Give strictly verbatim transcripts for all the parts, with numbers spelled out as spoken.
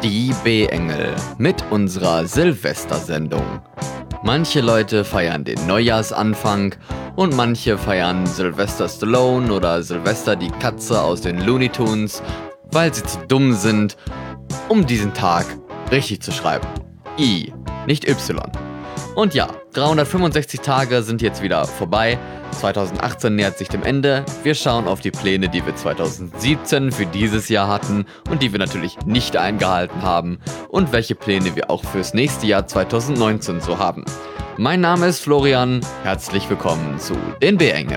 Die B-Engel mit unserer Silvestersendung. Manche Leute feiern den Neujahrsanfang und manche feiern Sylvester Stallone oder Sylvester die Katze aus den Looney Tunes, weil sie zu dumm sind, um diesen Tag richtig zu schreiben. I, nicht Y. Und ja, dreihundertfünfundsechzig Tage sind jetzt wieder vorbei. zweitausendachtzehn nähert sich dem Ende. Wir schauen auf die Pläne, die wir zweitausendsiebzehn für dieses Jahr hatten und die wir natürlich nicht eingehalten haben und welche Pläne wir auch fürs nächste Jahr zweitausendneunzehn so haben. Mein Name ist Florian. Herzlich willkommen zu den B-Engeln.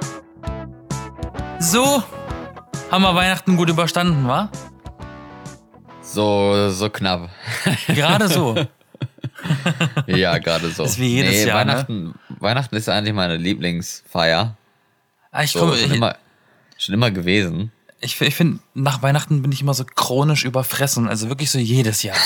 So, haben wir Weihnachten gut überstanden, wa? So, so knapp. Gerade so. Ja, gerade so. Das ist wie jedes nee, Jahr, Weihnachten, ne? Weihnachten ist eigentlich meine Lieblingsfeier. Ah, ich So, komm, schon, ich, immer, schon immer gewesen. ich, ich finde, nach Weihnachten bin ich immer so chronisch überfressen. Also wirklich so jedes Jahr.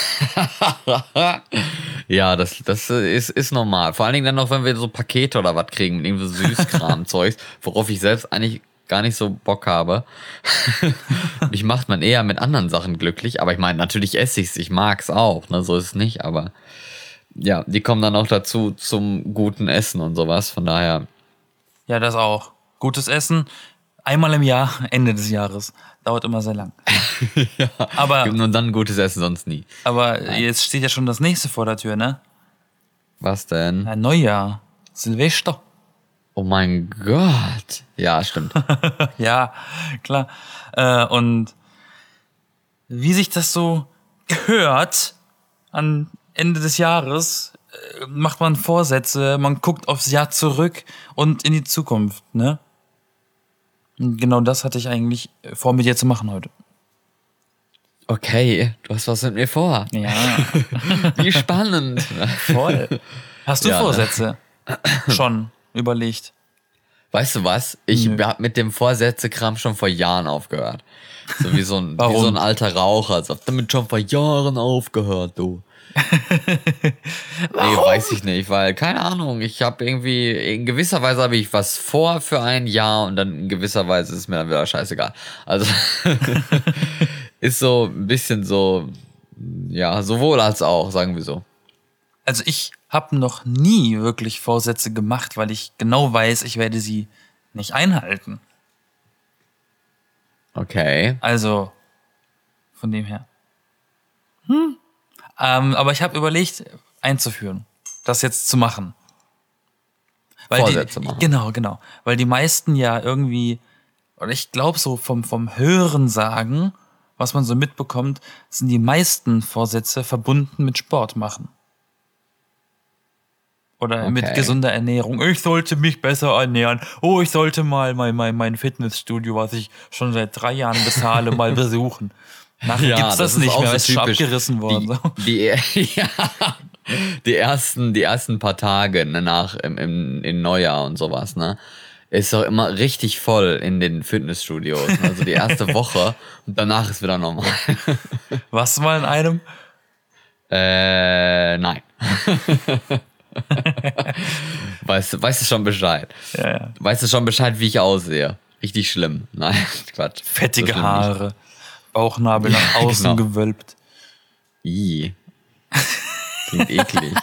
Ja, das, das ist, ist normal. Vor allen Dingen dann noch, wenn wir so Pakete oder was kriegen mit irgendwie so Süßkram-Zeugs, worauf ich selbst eigentlich gar nicht so Bock habe. Mich macht man eher mit anderen Sachen glücklich. Aber ich meine, natürlich esse ich's, ich mag's auch, ne? So ist es nicht, aber ja, die kommen dann auch dazu zum guten Essen und sowas. Von daher. Ja, das auch. Gutes Essen, einmal im Jahr, Ende des Jahres. Dauert immer sehr lang. Ja, Aber, gibt nur dann gutes Essen, sonst nie. aber jetzt steht ja schon das nächste vor der Tür, ne? Was denn? Ein Neujahr. Silvester. Oh mein Gott. Ja, stimmt. Ja, klar. Äh, und wie sich das so gehört an Ende des Jahres, äh, macht man Vorsätze, man guckt aufs Jahr zurück und in die Zukunft, ne? Und genau das hatte ich eigentlich vor, mit dir zu machen heute. Okay, du hast was mit mir vor. Ja, Wie spannend. voll. Hast du Ja, ne? Vorsätze schon überlegt? Weißt du was? Ich Nö. hab mit dem Vorsätzekram schon vor Jahren aufgehört. So wie so ein, wie Warum? so ein alter Raucher. So, hab damit schon vor Jahren aufgehört, du. Nee, weiß ich nicht, weil, keine Ahnung, ich habe irgendwie, in gewisser Weise habe ich was vor für ein Jahr und dann in gewisser Weise ist es mir dann wieder scheißegal. Also, ist so ein bisschen so, ja, sowohl als auch, sagen wir so. Also ich habe noch nie wirklich Vorsätze gemacht, weil ich genau weiß, ich werde sie nicht einhalten. Okay. Also, von dem her. Hm. Ähm, aber ich habe überlegt, einzuführen, das jetzt zu machen. Weil Vorsätze die, machen. Genau, genau. Weil die meisten ja irgendwie, oder ich glaube so vom, vom Hören sagen, was man so mitbekommt, sind die meisten Vorsätze verbunden mit Sport machen. Oder Okay. mit gesunder Ernährung. Ich sollte mich besser ernähren. Oh, ich sollte mal mein, mein, mein Fitnessstudio, was ich schon seit drei Jahren bezahle, mal besuchen. Nachher Ja, gibt's das, das ist nicht auch mehr, so ist schon typisch. abgerissen worden. Die, so. die, ja, die ersten, die ersten paar Tage ne, nach im, im, im Neujahr und sowas, ne, ist doch immer richtig voll in den Fitnessstudios. Ne? Also die erste Woche und danach ist wieder normal. Was mal in einem? Äh, nein. weißt, du- weißt du schon Bescheid? Ja, ja. Weißt du schon Bescheid, wie ich aussehe? Richtig schlimm. Nein, Quatsch. Fettige So schlimm nicht. Haare, Bauchnabel nach Ja, außen genau. gewölbt. Ih. Klingt eklig.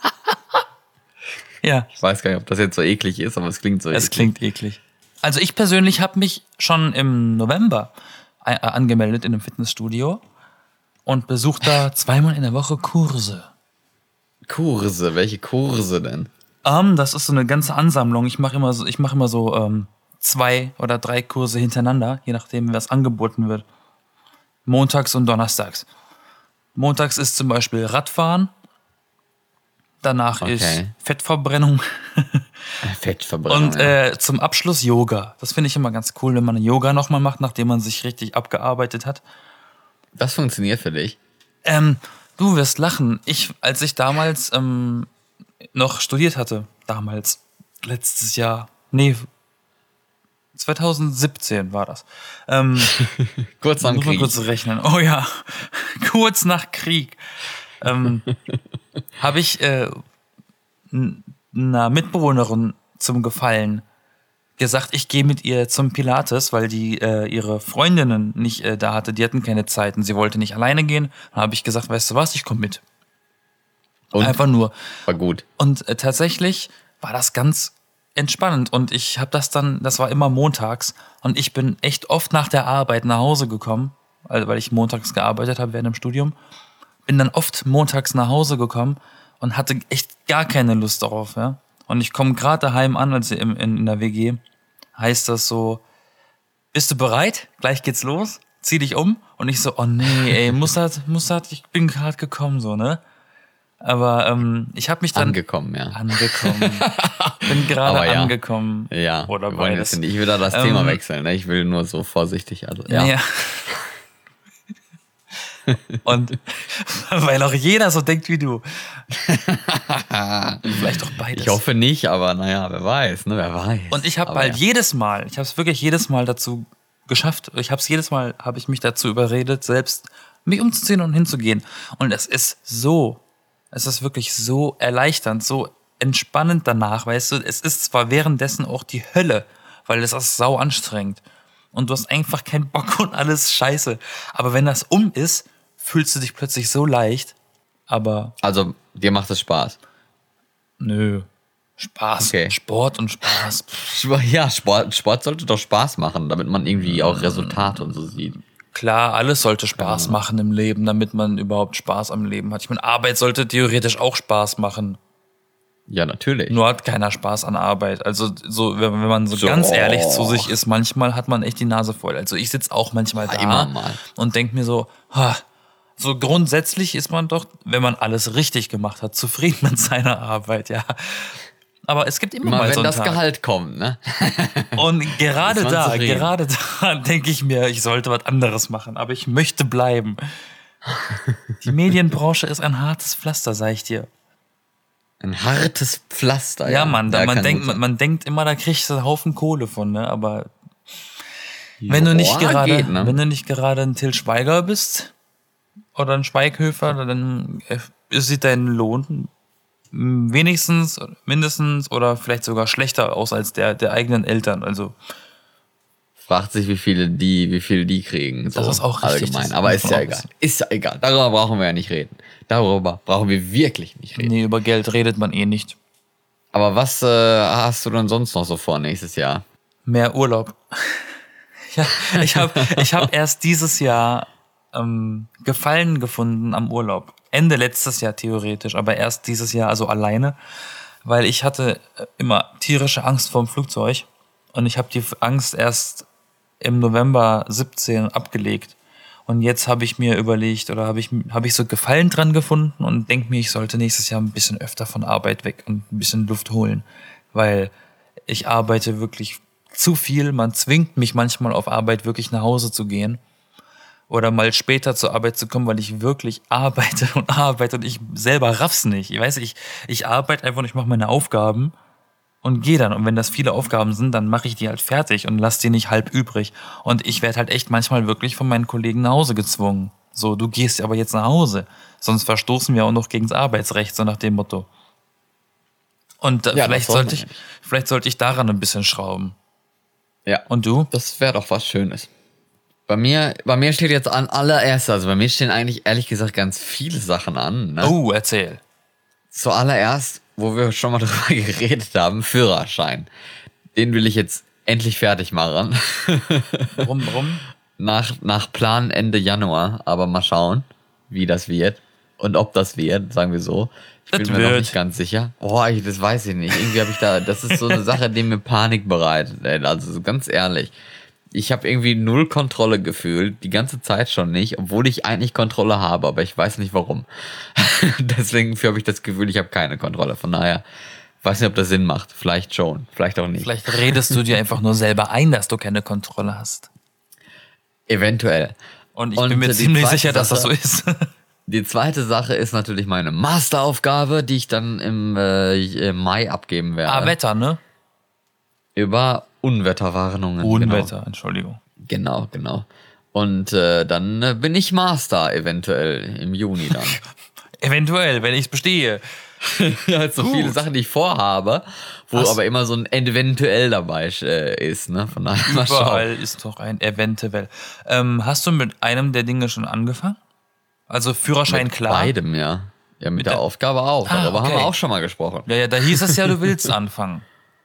Ja, Ich weiß gar nicht, ob das jetzt so eklig ist, aber es klingt so es eklig. klingt eklig. Also ich persönlich habe mich schon im November äh, angemeldet in einem Fitnessstudio und besuche da zweimal in der Woche Kurse. Kurse, welche Kurse denn? Ähm, das ist so eine ganze Ansammlung. Ich mache immer so, ich mache immer so ähm, zwei oder drei Kurse hintereinander, je nachdem, was angeboten wird. Montags und donnerstags. Montags ist zum Beispiel Radfahren. Danach Okay. ist Fettverbrennung. Fettverbrennung. Und äh, zum Abschluss Yoga. Das finde ich immer ganz cool, wenn man Yoga nochmal macht, nachdem man sich richtig abgearbeitet hat. Das funktioniert für dich. Ähm, du wirst lachen. Ich, als ich damals ähm, noch studiert hatte, damals, letztes Jahr, nee, zweitausendsiebzehn war das. Ähm, Kurz nach dem muss man Krieg. kurz rechnen. Oh ja, kurz nach Krieg. Ähm, habe ich äh, n- einer Mitbewohnerin zum Gefallen gesagt, ich gehe mit ihr zum Pilates, weil die äh, ihre Freundinnen nicht äh, da hatte. Die hatten keine Zeit und sie wollte nicht alleine gehen. Dann habe ich gesagt, weißt du was, ich komme mit. Und? Einfach nur. War gut. Und äh, tatsächlich war das ganz entspannend. Und ich habe das dann, das war immer montags. Und ich bin echt oft nach der Arbeit nach Hause gekommen, also weil ich montags gearbeitet habe während dem Studium. Bin dann oft montags nach Hause gekommen und hatte echt gar keine Lust darauf, ja. Und ich komme gerade daheim an, also in, in, in der W G, heißt das so, bist du bereit? Gleich geht's los, zieh dich um. Und ich so, oh nee, ey, muss das, muss das, ich bin gerade gekommen, so, ne? Aber ähm, ich habe mich dann... Angekommen, ja. Angekommen. Bin gerade ja. angekommen. Ja, Oder wir wollen beides. jetzt nicht wieder das Ähm, Thema wechseln, ne? Ich will nur so vorsichtig, also, ja. Ja. Und weil auch jeder so denkt wie du. Vielleicht auch beides. Ich hoffe nicht, aber naja, wer weiß, ne, wer weiß. Und ich habe Aber halt ja. jedes Mal, ich habe es wirklich jedes Mal dazu geschafft, ich habe es jedes Mal, habe ich mich dazu überredet, selbst mich umzuziehen und hinzugehen. Und es ist so, es ist wirklich so erleichternd, so entspannend danach, weißt du, es ist zwar währenddessen auch die Hölle, weil es ist sau anstrengend. Und du hast einfach keinen Bock und alles scheiße. Aber wenn das um ist, fühlst du dich plötzlich so leicht. Aber Also, dir macht es Spaß. nö, Spaß, Okay. Sport und Spaß. Ja, Sport, Sport sollte doch Spaß machen, damit man irgendwie auch Resultate und so sieht. Klar, alles sollte Spaß machen im Leben, damit man überhaupt Spaß am Leben hat. Ich meine, Arbeit sollte theoretisch auch Spaß machen. Ja, natürlich. Nur hat keiner Spaß an Arbeit. Also so, wenn, wenn man so, So. ganz ehrlich zu sich ist, manchmal hat man echt die Nase voll. Also ich sitze auch manchmal da immer mal. und denke mir so, ha, so grundsätzlich ist man doch, wenn man alles richtig gemacht hat, zufrieden mit seiner Arbeit, ja. Aber es gibt immer, Immer mal wenn so einen das Tag. Gehalt kommt, ne? Und gerade Ist man da, zufrieden. gerade da denke ich mir, ich sollte was anderes machen, aber ich möchte bleiben. Die Medienbranche ist ein hartes Pflaster, sag ich dir. Ein hartes Pflaster. Ja, Mann, da, Ja, man, kann denkt, gut man, sein. man denkt immer, da kriegst du einen Haufen Kohle von, ne? Aber wenn du nicht Boah, gerade, geht, ne? wenn du nicht gerade ein Till Schweiger bist oder ein Schweighöfer, dann äh, sieht dein Lohn wenigstens, mindestens oder vielleicht sogar schlechter aus als der der eigenen Eltern. Also Fragt sich, wie viele die, wie viele die kriegen. So Das ist auch richtig, allgemein. das Aber muss ist man ja auch egal. wissen. Ist ja egal. Darüber brauchen wir ja nicht reden. Darüber brauchen wir wirklich nicht reden. nee, über Geld redet man eh nicht. Aber was äh, hast du denn sonst noch so vor nächstes Jahr? Mehr Urlaub. Ja, ich habe ich hab erst dieses Jahr ähm, Gefallen gefunden am Urlaub. Ende letztes Jahr theoretisch, aber erst dieses Jahr, also alleine, weil ich hatte äh, immer tierische Angst vorm Flugzeug und ich habe die Angst erst im November siebzehn abgelegt. Und jetzt habe ich mir überlegt oder habe ich, hab ich so Gefallen dran gefunden und denke mir, ich sollte nächstes Jahr ein bisschen öfter von Arbeit weg und ein bisschen Luft holen, weil ich arbeite wirklich zu viel. Man zwingt mich manchmal auf Arbeit wirklich nach Hause zu gehen oder mal später zur Arbeit zu kommen, weil ich wirklich arbeite und arbeite und ich selber raff's nicht. Ich weiß, ich, ich arbeite einfach und ich mache meine Aufgaben und gehe dann. Und wenn das viele Aufgaben sind, dann mache ich die halt fertig und lasse die nicht halb übrig. Und ich werde halt echt manchmal wirklich von meinen Kollegen nach Hause gezwungen. So, du gehst aber jetzt nach Hause. Sonst verstoßen wir auch noch gegen das Arbeitsrecht, so nach dem Motto. Und äh, Ja, vielleicht, das soll man sollte ich, ja nicht. vielleicht sollte ich daran ein bisschen schrauben. Ja. Und du? Das wäre doch was Schönes. Bei mir, bei mir steht jetzt an allererst, also bei mir stehen eigentlich ehrlich gesagt ganz viele Sachen an. Ne? Oh, erzähl. Zuallererst, wo wir schon mal drüber geredet haben, Führerschein. Den will ich jetzt endlich fertig machen. Warum, warum? nach, nach Plan Ende Januar, aber mal schauen, wie das wird. Und ob das wird, sagen wir so. Ich Das bin mir noch wird. nicht ganz sicher. Boah, ich, das weiß ich nicht. Irgendwie habe ich da, das ist so eine Sache, die mir Panik bereitet. Ey. Also so ganz ehrlich. Ich habe irgendwie null Kontrolle gefühlt, die ganze Zeit schon nicht, obwohl ich eigentlich Kontrolle habe, aber ich weiß nicht warum. Deswegen habe ich das Gefühl, ich habe keine Kontrolle. Von daher, weiß nicht, ob das Sinn macht. Vielleicht schon, vielleicht auch nicht. Vielleicht redest du dir einfach nur selber ein, dass du keine Kontrolle hast. Eventuell. Und ich Und bin mir die ziemlich zweite sicher, dass das so Sache- ist. Die zweite Sache ist natürlich meine Masteraufgabe, die ich dann im, äh, im Mai abgeben werde. Ah, Wetter, ne? Über Unwetterwarnungen. Unwetter, Entschuldigung. Genau, genau. genau. Und äh, dann äh, bin ich Master eventuell im Juni dann. Eventuell, wenn ich es bestehe. ja, halt so Gut. viele Sachen, die ich vorhabe, wo Hast- aber immer so ein eventuell dabei äh, ist, ne? Von daher mal schauen. Überall ist doch ein eventuell. Ähm, hast du mit einem der Dinge schon angefangen? Also Führerschein Mit klar? beidem, ja. Ja, mit, Mit der, der- Aufgabe auch. Ah, Darüber haben okay. wir auch schon mal gesprochen. Ja, ja, da hieß es ja, du willst anfangen.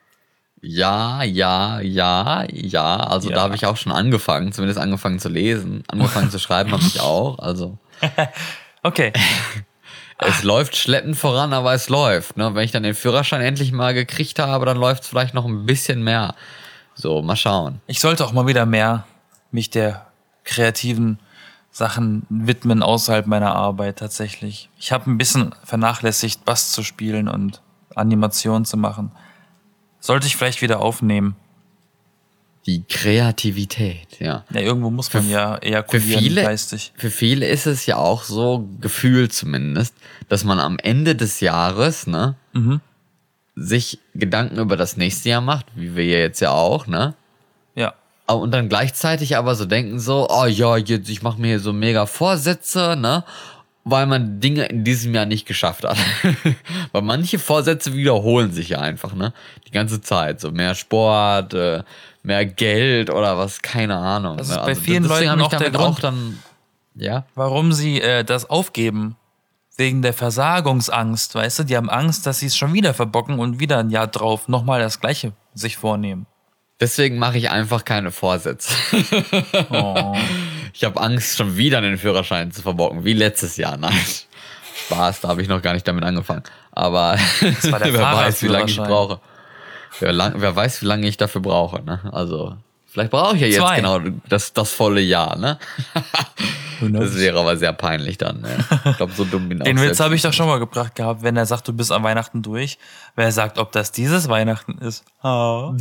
Ja, ja, ja, ja. Also Ja. da habe ich auch schon angefangen, zumindest angefangen zu lesen. Angefangen zu schreiben habe ich auch. Also Okay. es läuft schleppend voran, aber es läuft. Ne? Wenn ich dann den Führerschein endlich mal gekriegt habe, dann läuft es vielleicht noch ein bisschen mehr. So, mal schauen. Ich sollte auch mal wieder mehr mich der kreativen Sachen widmen außerhalb meiner Arbeit tatsächlich. Ich habe ein bisschen vernachlässigt, Bass zu spielen und Animationen zu machen. Sollte ich vielleicht wieder aufnehmen. Die Kreativität, ja. Ja, irgendwo muss man ja Für ejakulieren viele, geistig. für viele ist es ja auch so, gefühlt zumindest, dass man am Ende des Jahres, ne, Mhm. sich Gedanken über das nächste Jahr macht, wie wir jetzt ja auch, ne? Ja. Und dann gleichzeitig aber so denken so, oh ja, jetzt, ich mache mir hier so mega Vorsätze, ne? Weil man Dinge in diesem Jahr nicht geschafft hat. Weil manche Vorsätze wiederholen sich ja einfach, ne? Die ganze Zeit. So mehr Sport, äh, mehr Geld oder was, keine Ahnung. Das ist ne? bei vielen deswegen Leuten hab ich auch der damit Grund. auch dann, ja. Warum sie äh, das aufgeben? Wegen der Versagungsangst, weißt du? Die haben Angst, dass sie es schon wieder verbocken und wieder ein Jahr drauf nochmal das Gleiche sich vornehmen. Deswegen mache ich einfach keine Vorsätze. Oh. Ich habe Angst, schon wieder den Führerschein zu verbocken, wie letztes Jahr. Nein, Spaß, da habe ich noch gar nicht damit angefangen. Aber war der wer weiß, wie lange ich Fahrradführerschein. brauche. Wer, lang, wer weiß, wie lange ich dafür brauche. Ne? Also, vielleicht brauche ich ja jetzt Zwei. genau das, das volle Jahr. Ne? Das wäre aber sehr peinlich dann. Ne? Ich glaube, so dumm bin Den auch Witz selbst habe ich doch nicht. schon mal gebracht gehabt, wenn er sagt, du bist an Weihnachten durch. Wer sagt, ob das dieses Weihnachten ist? Ah.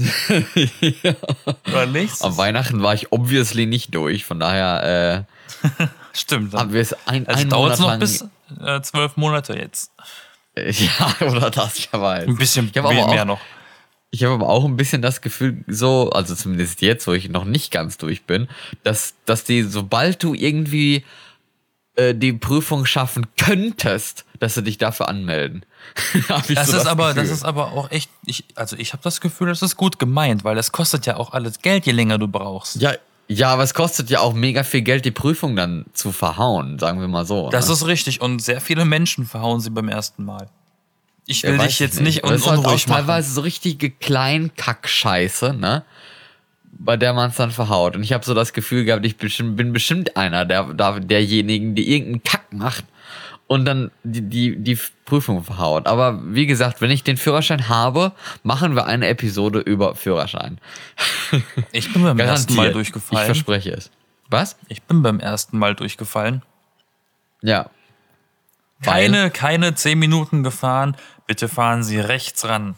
Oder nichts? Am Weihnachten war ich obviously nicht durch. Von daher Stimmt. äh, haben wir es ein, Also einen dauert Monat es noch lang. bis äh, zwölf Monate jetzt. Ja, oder das, wer weiß. Ein bisschen Ich habe aber, mehr auch- noch. ich habe aber auch ein bisschen das Gefühl, so, also zumindest jetzt, wo ich noch nicht ganz durch bin, dass, dass die, sobald du irgendwie äh, die Prüfung schaffen könntest, dass sie dich dafür anmelden. Hab ich Das so ist aber, Gefühl. das ist aber auch echt, ich, also ich habe das Gefühl, das ist gut gemeint, weil das kostet ja auch alles Geld, je länger du brauchst. Ja, ja, aber es kostet ja auch mega viel Geld, die Prüfung dann zu verhauen, sagen wir mal so. Das ne? ist richtig und sehr viele Menschen verhauen sie beim ersten Mal. Ich will Ja, weiß dich ich jetzt nicht Aber un es ist halt auch unruhig machen. teilweise so richtige Kleinkack-Scheiße, ne? Bei der man es dann verhaut. Und ich habe so das Gefühl gehabt, ich bestimmt, bin bestimmt einer der, der, derjenigen, die irgendeinen Kack macht und dann die, die, die Prüfung verhaut. Aber wie gesagt, wenn ich den Führerschein habe, machen wir eine Episode über Führerschein. Ich bin beim ersten Mal Ich durchgefallen. verspreche es. Was? Ich bin beim ersten Mal durchgefallen. Ja. Keine, keine zehn Minuten gefahren. Bitte fahren Sie rechts ran.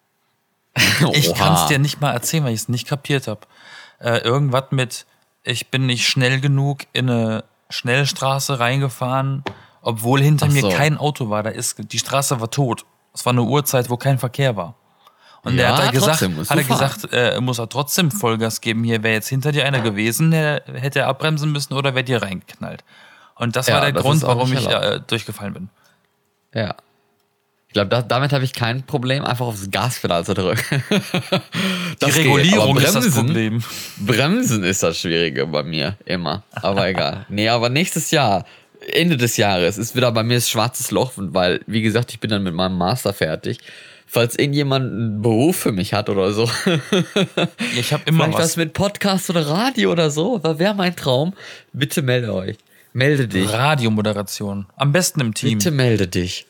Ich Oha. kann es dir nicht mal erzählen, weil ich es nicht kapiert habe. Äh, irgendwas mit, ich bin nicht schnell genug in eine Schnellstraße reingefahren, obwohl hinter Ach mir so. kein Auto war. Da ist, die Straße war tot. Es war eine Uhrzeit, wo kein Verkehr war. Und Ja, der hat da gesagt, trotzdem musst hat du er fahren. gesagt, äh, muss er trotzdem Vollgas geben. Hier wäre jetzt hinter dir einer gewesen, der hätte er abbremsen müssen oder wäre dir reingeknallt. Und das Ja, war der das Grund, ist auch warum nicht ich erlaubt. äh, durchgefallen bin. Ja. Ich glaube, da, damit habe ich kein Problem, einfach aufs Gaspedal zu drücken. Die Das geht, Regulierung aber ist das Bremsen- Problem. Bremsen ist das Schwierige bei mir, immer. Aber egal. Nee, aber nächstes Jahr, Ende des Jahres, ist wieder bei mir das schwarzes Loch, weil, wie gesagt, ich bin dann mit meinem Master fertig. Falls irgendjemand einen Beruf für mich hat oder so. Ich habe immer Vielleicht was. was mit Podcast oder Radio oder so, das wäre mein Traum. Bitte melde euch. Melde dich. Radiomoderation. Am besten im Team. Bitte melde dich.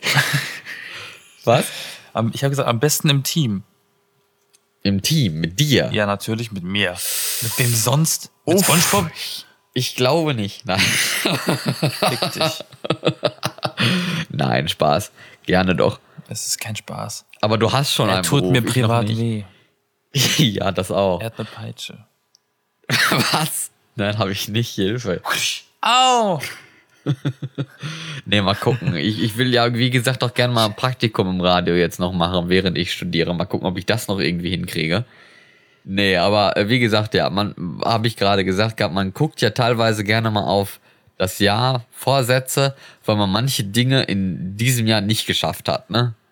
Was? Am, ich habe gesagt, am besten im Team. Im Team, mit dir. Ja, natürlich mit mir. Mit wem sonst? Mit Uff. SpongeBob? Ich glaube nicht. Nein. Fick dich. Nein, Spaß. Gerne doch. Es ist kein Spaß. Aber du hast schon Er einen tut Beruf, mir ich noch privat nicht. weh. Ja, das auch. Er hat eine Peitsche. Was? Nein, habe ich nicht. Hilfe. Au! Nee, mal gucken. Ich, ich will ja, wie gesagt, auch gerne mal ein Praktikum im Radio jetzt noch machen, während ich studiere. Mal gucken, ob ich das noch irgendwie hinkriege. Nee, aber äh, wie gesagt, ja, man, habe ich gerade gesagt gehabt, man guckt ja teilweise gerne mal auf das Jahr, Vorsätze, weil man manche Dinge in diesem Jahr nicht geschafft hat, ne?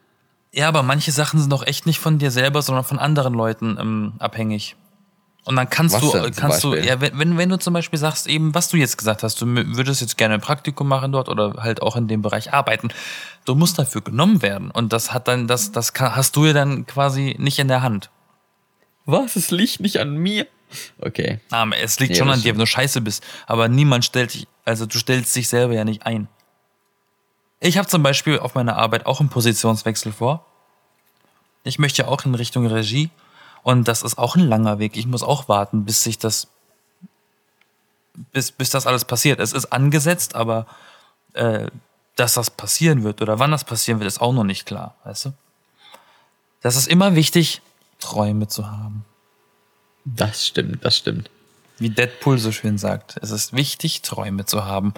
Ja, aber manche Sachen sind doch echt nicht von dir selber, sondern von anderen Leuten ähm, abhängig. Und dann kannst Was du, denn zum kannst du, Beispiel? ja, wenn, wenn wenn du zum Beispiel sagst, eben, was du jetzt gesagt hast, du mü- würdest jetzt gerne ein Praktikum machen dort oder halt auch in dem Bereich arbeiten, du musst dafür genommen werden. Und das hat dann, das, das kann, hast du ja dann quasi nicht in der Hand. Was? Es liegt nicht an mir. Okay. Ah, es liegt Ja, schon das an dir, stimmt. wenn du scheiße bist. Aber niemand stellt dich, also du stellst dich selber ja nicht ein. Ich habe zum Beispiel auf meiner Arbeit auch einen Positionswechsel vor. Ich möchte ja auch in Richtung Regie. Und das ist auch ein langer Weg. Ich muss auch warten, bis sich das, bis, bis das alles passiert. Es ist angesetzt, aber äh, dass das passieren wird oder wann das passieren wird, ist auch noch nicht klar, weißt du? Das ist immer wichtig, Träume zu haben. Das stimmt, das stimmt. Wie Deadpool so schön sagt. Es ist wichtig, Träume zu haben.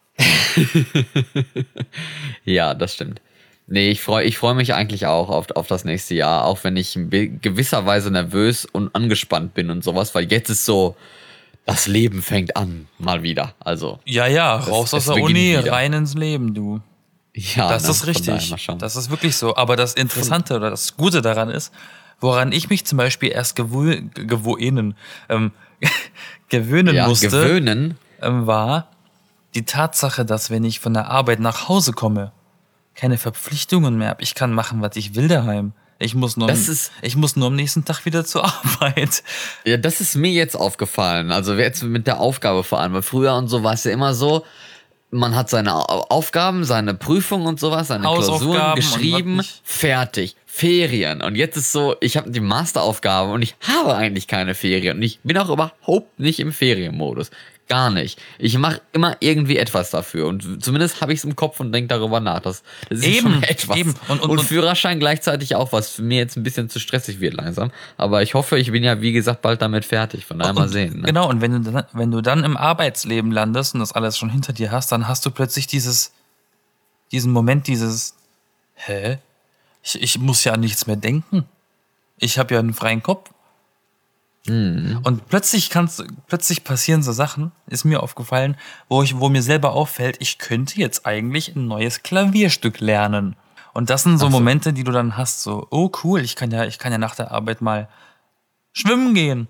Ja, das stimmt. Nee, ich freue ich freu mich eigentlich auch auf, auf das nächste Jahr, auch wenn ich in be- gewisser Weise nervös und angespannt bin und sowas, weil jetzt ist so, das Leben fängt an, mal wieder. Also, Ja, ja, raus es aus der beginnt Uni, wieder. rein ins Leben, du. ja, Das ne, ist von daher richtig. mal schauen. Das ist wirklich so. Aber das Interessante oder das Gute daran ist, woran ich mich zum Beispiel erst gewö gewöhnen, ähm, gewöhnen ja, musste, gewöhnen. ähm, war die Tatsache, dass wenn ich von der Arbeit nach Hause komme, keine Verpflichtungen mehr habe. Ich kann machen, was ich will daheim. Ich muss nur, Das am- ist- ich muss nur am nächsten Tag wieder zur Arbeit. Ja, das ist mir jetzt aufgefallen. Also jetzt mit der Aufgabe vor allem. Weil früher und so war es ja immer so, man hat seine Au- Aufgaben, seine Prüfungen und sowas, seine Hausaufgaben Klausuren und geschrieben, was nicht. fertig. Ferien. Und jetzt ist so, ich habe die Masteraufgabe und ich habe eigentlich keine Ferien. Und ich bin auch überhaupt nicht im Ferienmodus. Gar nicht. Ich mache immer irgendwie etwas dafür. Und zumindest habe ich es im Kopf und denke darüber nach. Das, das ist Eben, schon etwas. eben. Und- und- und und- Führerschein gleichzeitig auch, was für mir jetzt ein bisschen zu stressig wird langsam. Aber ich hoffe, ich bin ja, wie gesagt, bald damit fertig. Von daher mal Und- sehen. Ne? Genau, und wenn du, dann, wenn du dann im Arbeitsleben landest und das alles schon hinter dir hast, dann hast du plötzlich dieses, diesen Moment, dieses, hä? Ich, ich muss ja an nichts mehr denken. Ich habe ja einen freien Kopf. Mhm. Und plötzlich kannst, plötzlich passieren so Sachen, ist mir aufgefallen, wo ich, wo mir selber auffällt, ich könnte jetzt eigentlich ein neues Klavierstück lernen. Und das sind so, Ach so. Momente, die du dann hast, so, oh cool, ich kann ja, ich kann ja nach der Arbeit mal schwimmen gehen.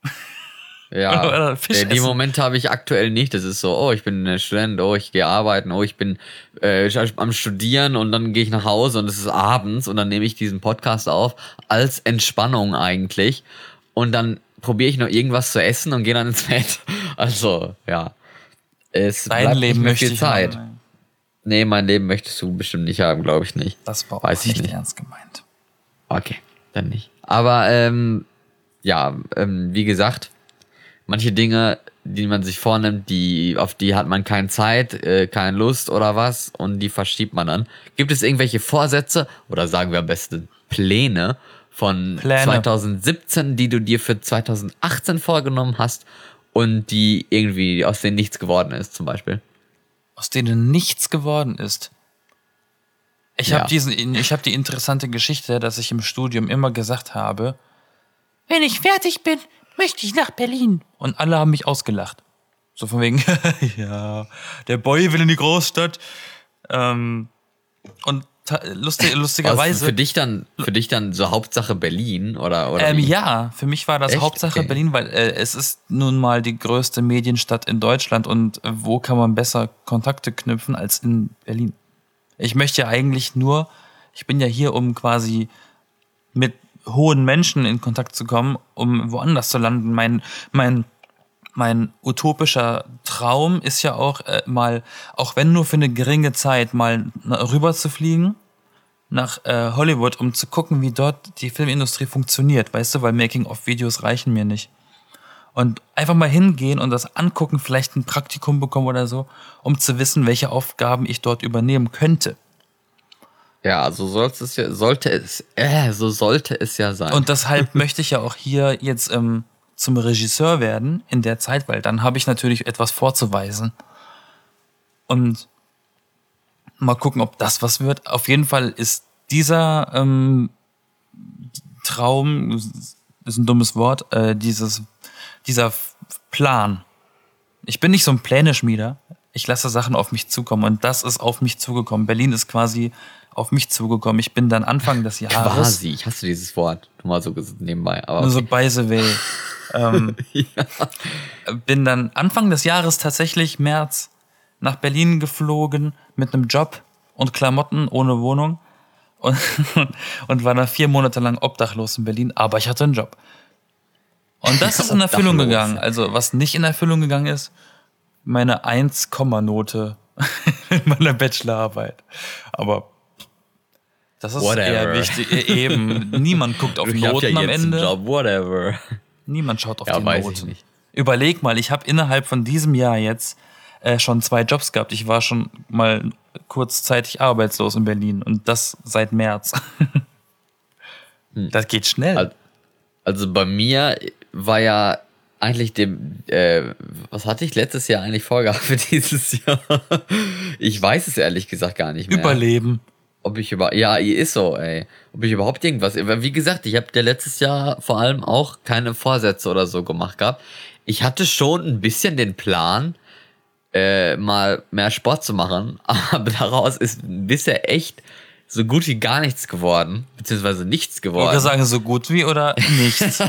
Ja, Oder Fisch äh, die essen. Momente habe ich aktuell nicht. Das ist so, oh, ich bin ein Student, oh, ich gehe arbeiten, oh, ich bin äh, am Studieren und dann gehe ich nach Hause und es ist abends und dann nehme ich diesen Podcast auf als Entspannung eigentlich und dann probiere ich noch irgendwas zu essen und gehe dann ins Bett. Also, ja. Es Dein bleibt Leben nicht mehr möchte viel ich Zeit. haben. Nee, mein Leben möchtest du bestimmt nicht haben, glaube ich nicht. Das war Weiß auch ich nicht, nicht. ernst gemeint. Okay, dann nicht. Aber ähm, ja, ähm, wie gesagt, manche Dinge, die man sich vornimmt, die auf die hat man keine Zeit, äh, keine Lust oder was und die verschiebt man dann. Gibt es irgendwelche Vorsätze oder sagen wir am besten Pläne von Pläne. zwanzig siebzehn, die du dir für zwanzig achtzehn vorgenommen hast und die irgendwie aus denen nichts geworden ist, zum Beispiel? Aus denen nichts geworden ist. Ich Ja. habe diesen, ich habe die interessante Geschichte, dass ich im Studium immer gesagt habe, wenn ich fertig bin, möchte ich nach Berlin. Und alle haben mich ausgelacht. So von wegen, ja, der Boy will in die Großstadt. Ähm, und ta- lustig, Also lustigerweise. für dich dann, für dich dann so Hauptsache Berlin oder oder Ähm, wie? ja, für mich war das Echt? Hauptsache Okay. Berlin, weil äh, es ist nun mal die größte Medienstadt in Deutschland und äh, wo kann man besser Kontakte knüpfen als in Berlin? Ich möchte ja eigentlich nur, ich bin ja hier, um quasi mit hohen Menschen in Kontakt zu kommen, um woanders zu landen. Mein, mein, mein utopischer Traum ist ja auch äh, mal, auch wenn nur für eine geringe Zeit, mal na- rüber zu fliegen nach äh, Hollywood, um zu gucken, wie dort die Filmindustrie funktioniert, weißt du, weil Making-of-Videos reichen mir nicht. Und einfach mal hingehen und das angucken, vielleicht ein Praktikum bekommen oder so, um zu wissen, welche Aufgaben ich dort übernehmen könnte. Ja, so sollte es ja, sollte es, äh, so sollte es ja sein. Und deshalb möchte ich ja auch hier jetzt ähm, zum Regisseur werden in der Zeit, weil dann habe ich natürlich etwas vorzuweisen. Und mal gucken, ob das was wird. Auf jeden Fall ist dieser ähm, Traum, ist ein dummes Wort, äh, dieses, dieser F- Plan. Ich bin nicht so ein Pläneschmieder. Ich lasse Sachen auf mich zukommen und das ist auf mich zugekommen. Berlin ist quasi auf mich zugekommen. Ich bin dann Anfang des Jahres. Quasi, ich hasse dieses Wort. Nur mal so nebenbei. Aber Nur so okay. by the way. ähm, ja. Bin dann Anfang des Jahres tatsächlich März nach Berlin geflogen mit einem Job und Klamotten ohne Wohnung und, und war dann vier Monate lang obdachlos in Berlin, aber ich hatte einen Job. Und das ist in Erfüllung gegangen. Also was nicht in Erfüllung gegangen ist, meine eins Note in meiner Bachelorarbeit. Aber das ist Whatever. eher wichtig. Eben, niemand guckt auf Ich hab Noten ja am jetzt einen Ende. Job, whatever. Niemand schaut auf Ja, die weiß Noten. ich nicht. Überleg mal, ich habe innerhalb von diesem Jahr jetzt äh, schon zwei Jobs gehabt. Ich war schon mal kurzzeitig arbeitslos in Berlin und das seit März. Das geht schnell. Also bei mir war ja eigentlich dem, äh, was hatte ich letztes Jahr eigentlich vorgehabt für dieses Jahr? Ich weiß es ehrlich gesagt gar nicht mehr. Überleben. Ob ich über, ja, ist so, ey. Ob ich überhaupt irgendwas, wie gesagt, ich habe ja letztes Jahr vor allem auch keine Vorsätze oder so gemacht gehabt. Ich hatte schon ein bisschen den Plan, äh, mal mehr Sport zu machen, aber daraus ist bisher echt so gut wie gar nichts geworden, beziehungsweise nichts geworden. Ich würde sagen, so gut wie oder nichts.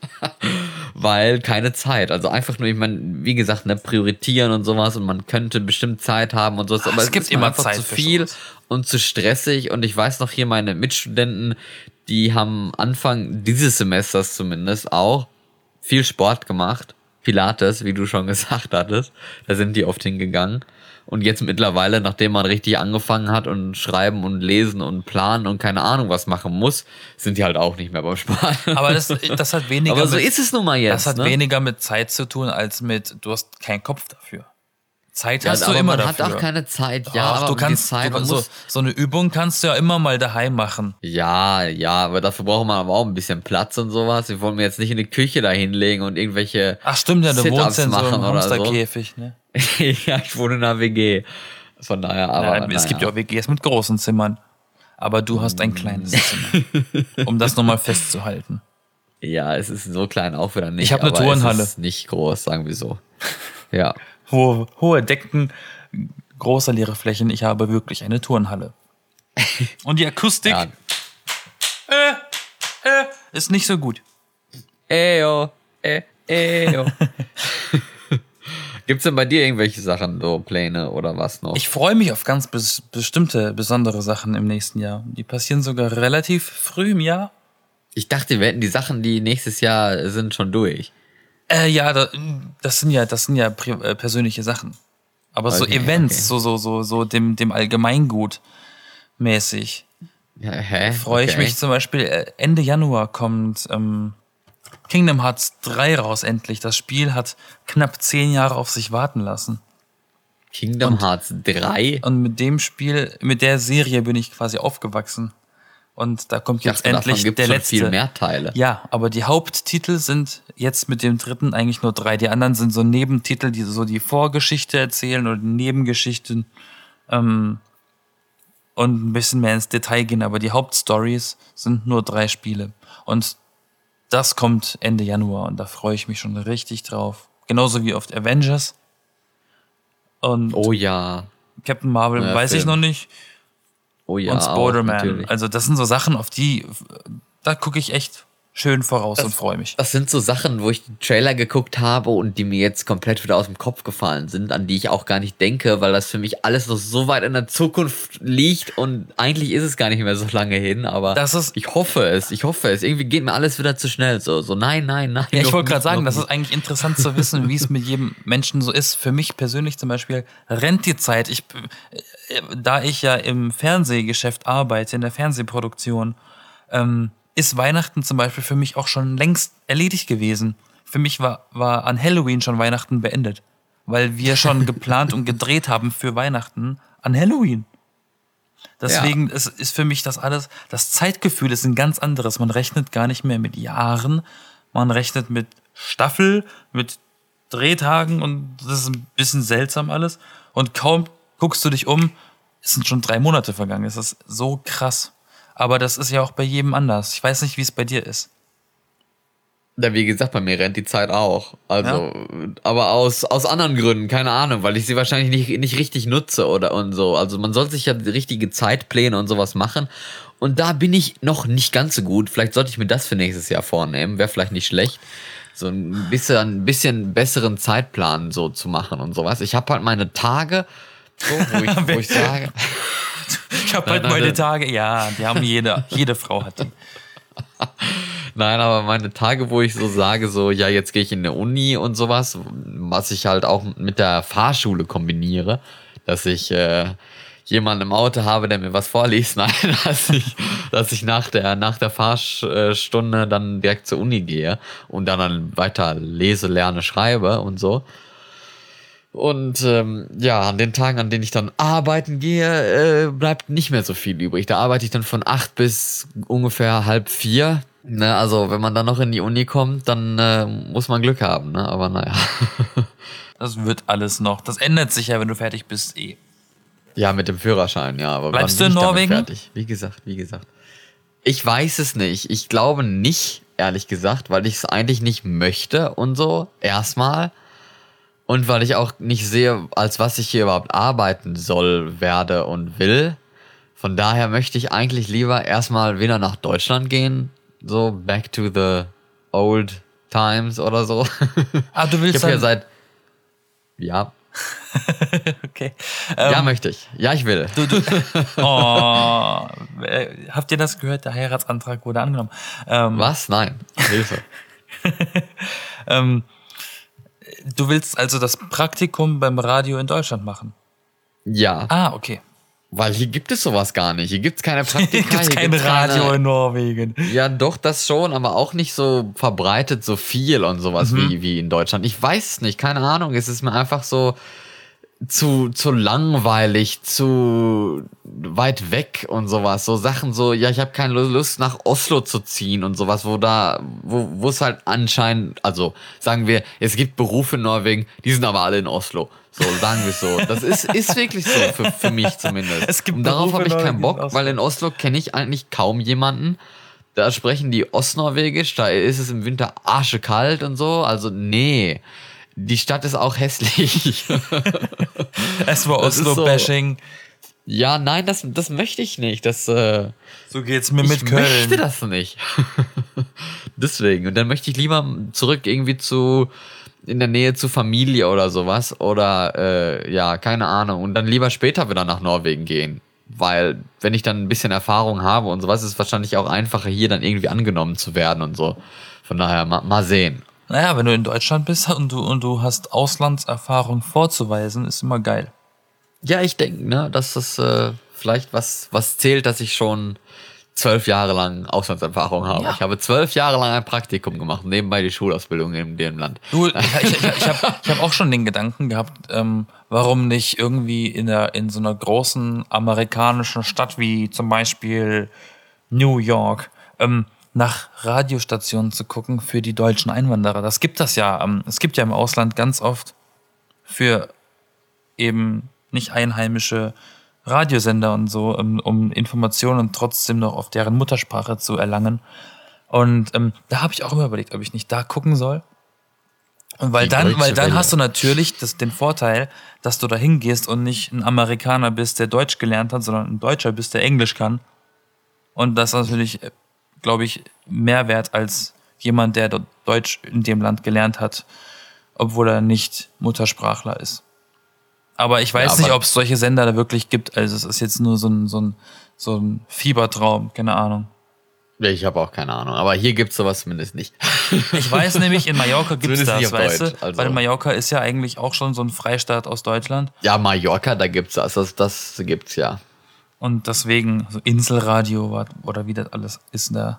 Weil keine Zeit. Also einfach nur, ich meine, wie gesagt, ne, prioritieren und sowas und man könnte bestimmt Zeit haben und sowas, Ach, aber es es gibt ist mir immer einfach Zeit zu für viel sowas. und zu stressig und ich weiß noch hier meine Mitstudenten, die haben Anfang dieses Semesters zumindest auch viel Sport gemacht. Pilates, wie du schon gesagt hattest. Da sind die oft hingegangen. Und jetzt mittlerweile, nachdem man richtig angefangen hat und schreiben und lesen und planen und keine Ahnung was machen muss, sind die halt auch nicht mehr beim Sport. Aber das, das hat weniger Aber so mit, ist es nun mal jetzt. das hat ne? weniger mit Zeit zu tun, als mit, du hast keinen Kopf dafür. Zeit Ja, hast aber du immer man dafür. hat auch keine Zeit. Ja, Ach, aber du die kannst, Zeit, du, man so, muss, so eine Übung kannst du ja immer mal daheim machen. ja, ja, aber dafür braucht man aber auch ein bisschen Platz und sowas. Wir wollen mir jetzt nicht in die Küche da hinlegen und irgendwelche Ach stimmt, ja, du Sit-ups wohnst ja in so machen einem oder so. Hamsterkäfig, ne? Ja, ich wohne in einer W G. Von daher, aber Ja, es naja. gibt ja auch W Gs mit großen Zimmern. Aber du hast ein kleines Zimmer. Um das nochmal festzuhalten. Ja, es ist so klein auch wieder nicht. Ich hab eine aber Turnhalle. Es ist nicht groß, sagen wir so. Ja. Hohe, hohe Decken, große leere Flächen. Ich habe wirklich eine Turnhalle. Und die Akustik ja. äh, äh, ist nicht so gut. Eyo, äh, eyo. Gibt's denn bei dir irgendwelche Sachen, so Pläne oder was noch? Ich freue mich auf ganz bes- bestimmte, besondere Sachen im nächsten Jahr. Die passieren sogar relativ früh im Jahr. Ich dachte, wir hätten die Sachen, die nächstes Jahr sind, schon durch. Äh, ja, da, das sind ja, das sind ja pri- äh, persönliche Sachen. Aber so Okay, Events, okay. so, so, so, so dem, dem Allgemeingut mäßig. Ja, hä? Freue ich Okay. mich zum Beispiel, äh, Ende Januar kommt ähm, Kingdom Hearts drei raus endlich. Das Spiel hat knapp zehn Jahre auf sich warten lassen. Kingdom Und- Hearts drei? Und mit dem Spiel, mit der Serie bin ich quasi aufgewachsen. Und da kommt Ich jetzt dachte, davon endlich gibt's der schon letzte. viel mehr Teile. Ja, aber die Haupttitel sind jetzt mit dem dritten eigentlich nur drei. Die anderen sind so Nebentitel, die so die Vorgeschichte erzählen oder die Nebengeschichten ähm, und ein bisschen mehr ins Detail gehen. Aber die Hauptstories sind nur drei Spiele. Und das kommt Ende Januar und da freue ich mich schon richtig drauf. Genauso wie auf Avengers. Und Oh ja. Captain Marvel Neuer weiß ich Film. noch nicht. Oh ja. Und auch, Spider-Man. natürlich. Also das sind so Sachen, auf die, da gucke ich echt schön voraus und freue mich. Das sind so Sachen, wo ich den Trailer geguckt habe und die mir jetzt komplett wieder aus dem Kopf gefallen sind, an die ich auch gar nicht denke, weil das für mich alles noch so weit in der Zukunft liegt und eigentlich ist es gar nicht mehr so lange hin, aber Das ist- ich hoffe es, ich hoffe es. Irgendwie geht mir alles wieder zu schnell, so, so nein, nein, nein. Ja, ich noch wollte gerade nicht, sagen, noch das nicht. ist eigentlich interessant zu wissen, wie es mit jedem Menschen so ist. Für mich persönlich zum Beispiel rennt die Zeit. Ich, äh, da ich ja im Fernsehgeschäft arbeite, in der Fernsehproduktion, ähm, ist Weihnachten zum Beispiel für mich auch schon längst erledigt gewesen. Für mich war, war an Halloween schon Weihnachten beendet, weil wir schon geplant und gedreht haben für Weihnachten an Halloween. Deswegen ist, ist für mich das alles, das Zeitgefühl ist ein ganz anderes. Man rechnet gar nicht mehr mit Jahren, man rechnet mit Staffel, mit Drehtagen und das ist ein bisschen seltsam alles. Und kaum guckst du dich um, es sind schon drei Monate vergangen. Es ist so krass. Aber das ist ja auch bei jedem anders. Ich weiß nicht, wie es bei dir ist. Ja, wie gesagt, bei mir rennt die Zeit auch. Also, ja. aber aus, aus anderen Gründen, keine Ahnung, weil ich sie wahrscheinlich nicht, nicht richtig nutze oder und so. Also man soll sich ja die richtige Zeitpläne und sowas machen. Und da bin ich noch nicht ganz so gut. Vielleicht sollte ich mir das für nächstes Jahr vornehmen. Wäre vielleicht nicht schlecht. So ein bisschen, ein bisschen besseren Zeitplan so zu machen und sowas. Ich habe halt meine Tage, so, wo, ich, wo ich sage... Ich habe halt meine Tage, ja, die haben jede, jede Frau hat die. Nein, aber meine Tage, wo ich so sage, so, ja, jetzt gehe ich in eine Uni und sowas, was ich halt auch mit der Fahrschule kombiniere, dass ich äh, jemanden im Auto habe, der mir was vorliest, nein, dass ich, dass ich nach der, nach der Fahrstunde dann direkt zur Uni gehe und dann, dann weiter lese, lerne, schreibe und so. Und ähm, ja, an den Tagen, an denen ich dann arbeiten gehe, äh, bleibt nicht mehr so viel übrig. Da arbeite ich dann von acht bis ungefähr halb vier. Ne, also wenn man dann noch in die Uni kommt, dann äh, muss man Glück haben. Ne? Aber naja. Das wird alles noch. Das ändert sich ja, wenn du fertig bist, eh. Ja, mit dem Führerschein, ja. Aber bleibst du in Norwegen? Fertig? Wie gesagt, wie gesagt. Ich weiß es nicht. Ich glaube nicht, ehrlich gesagt, weil ich es eigentlich nicht möchte und so. Erstmal. Und weil ich auch nicht sehe, als was ich hier überhaupt arbeiten soll, werde und will. Von daher möchte ich eigentlich lieber erstmal wieder nach Deutschland gehen. So back to the old times oder so. Ah, du willst ich habe ja seit... Ja. Okay. Ja, ähm, möchte ich. Ja, ich will. Du, du, oh, äh, habt ihr das gehört? Der Heiratsantrag wurde angenommen. Ähm, was? Nein. Hilfe. ähm, Du willst also das Praktikum beim Radio in Deutschland machen? Ja. Ah, okay. Weil hier gibt es sowas gar nicht. Hier gibt es keine Praktika. Hier gibt es kein Radio keine... in Norwegen. Ja, doch, das schon, aber auch nicht so verbreitet so viel und sowas mhm. wie, wie in Deutschland. Ich weiß es nicht, keine Ahnung. Es ist mir einfach so zu, zu langweilig, zu weit weg und sowas. So Sachen so, ja, ich habe keine Lust nach Oslo zu ziehen und sowas, wo da, wo wo es halt anscheinend, also sagen wir, es gibt Berufe in Norwegen, die sind aber alle in Oslo. So, sagen wir es so. Das ist, ist wirklich so, für, für mich zumindest. Es gibt und darauf habe ich Berufe keinen Bock, in weil in Oslo kenne ich eigentlich kaum jemanden. Da sprechen die Ostnorwegisch, da ist es im Winter arschekalt und so. Also, nee. Die Stadt ist auch hässlich. Es war Oslo-Bashing. So, ja, nein, das, das möchte ich nicht. Das, äh, so geht's mir mit ich Köln. Ich möchte das nicht. Deswegen. Und dann möchte ich lieber zurück irgendwie zu, in der Nähe zu Familie oder sowas. Oder, äh, ja, keine Ahnung. Und dann lieber später wieder nach Norwegen gehen. Weil, wenn ich dann ein bisschen Erfahrung habe und sowas, ist es wahrscheinlich auch einfacher, hier dann irgendwie angenommen zu werden und so. Von daher, mal, mal sehen. Naja, wenn du in Deutschland bist und du, und du hast Auslandserfahrung vorzuweisen, ist immer geil. Ja, ich denke, ne, dass das äh, vielleicht was, was zählt, dass ich schon zwölf Jahre lang Auslandserfahrung habe. Ja. Ich habe zwölf Jahre lang ein Praktikum gemacht, nebenbei die Schulausbildung in dem Land. Du, ich, ich, ich, ich habe ich hab auch schon den Gedanken gehabt, ähm, warum nicht irgendwie in, der, in so einer großen amerikanischen Stadt wie zum Beispiel New York ähm, nach Radiostationen zu gucken für die deutschen Einwanderer. Das gibt das ja. Ähm, es gibt ja im Ausland ganz oft für eben nicht einheimische Radiosender und so, um, um Informationen trotzdem noch auf deren Muttersprache zu erlangen. Und ähm, da habe ich auch immer überlegt, ob ich nicht da gucken soll. Und weil die dann, weil dann Welle. Hast du natürlich das, den Vorteil, dass du da hingehst und nicht ein Amerikaner bist, der Deutsch gelernt hat, sondern ein Deutscher bist, der Englisch kann. Und das ist natürlich, glaube ich, mehr wert als jemand, der dort Deutsch in dem Land gelernt hat, obwohl er nicht Muttersprachler ist. Aber ich weiß ja, nicht, ob es solche Sender da wirklich gibt. Also es ist jetzt nur so ein, so ein, so ein Fiebertraum, keine Ahnung. Ich habe auch keine Ahnung, aber hier gibt's sowas zumindest nicht. Ich weiß nämlich, in Mallorca gibt's das, weißt Deutsch, du? Also. Weil Mallorca ist ja eigentlich auch schon so ein Freistaat aus Deutschland. Ja, Mallorca, da gibt's das, das, das gibt's ja. Und deswegen, so Inselradio oder wie das alles ist da.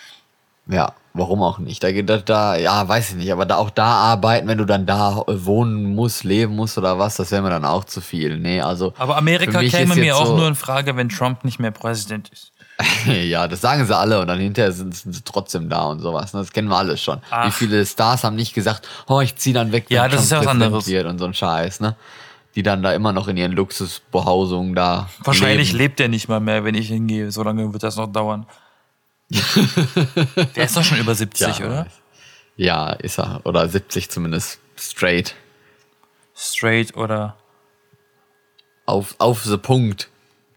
Ja, warum auch nicht? Da, da, da, ja, weiß ich nicht, aber da auch da arbeiten, wenn du dann da wohnen musst, leben musst oder was, das wäre mir dann auch zu viel. Nee, also. Aber Amerika käme mir auch so nur in Frage, wenn Trump nicht mehr Präsident ist. Ja, das sagen sie alle und dann hinterher sind, sind sie trotzdem da und sowas. Das kennen wir alles schon. Ach. Wie viele Stars haben nicht gesagt, oh, ich zieh dann weg, wenn ja, das ist ja was anderes. Wird und so ein Scheiß, ne? Die dann da immer noch in ihren Luxusbehausungen da wahrscheinlich leben. Lebt der nicht mal mehr, wenn ich hingehe. So lange wird das noch dauern. Der ist doch schon über siebzig, ja, oder? Ja, ist er. Oder siebzig zumindest. Straight. Straight oder... Auf, auf the Punkt.